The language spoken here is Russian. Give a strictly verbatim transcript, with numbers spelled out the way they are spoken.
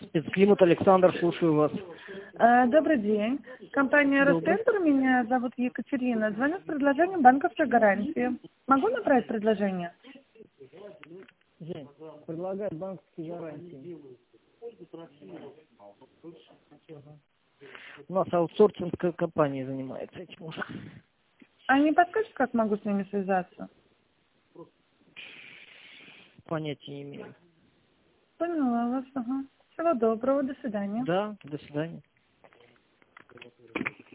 Спецклимат, Александр, слушаю вас. Э, Добрый день. Компания Добрый. Ростендер, меня зовут Екатерина. Звоню с предложением банковской гарантии. Могу направить предложение? Жень, предлагает банковские гарантии. У нас аутсорсинг компания занимается этим уже. А не подскажете, как могу с ними связаться? Понятия не имею. Поняла вас, ага. Всего доброго, до свидания. Да, до свидания.